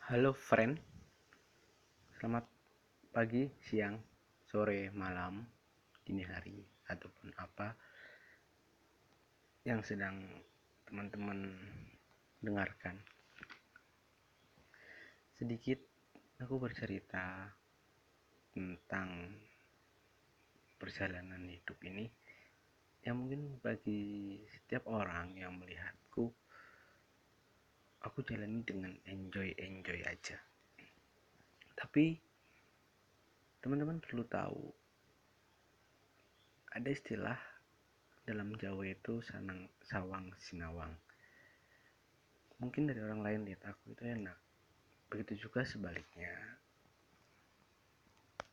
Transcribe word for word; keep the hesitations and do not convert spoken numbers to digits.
Halo friend, selamat pagi, siang, sore, malam, dini hari, ataupun apa yang sedang teman-teman dengarkan. Sedikit aku bercerita tentang perjalanan hidup ini yang mungkin bagi setiap orang yang melihatku, aku jalani dengan enjoy-enjoy aja. Tapi teman-teman perlu tahu, ada istilah dalam Jawa itu sanang sawang sinawang. Mungkin dari orang lain lihat aku itu enak, begitu juga sebaliknya.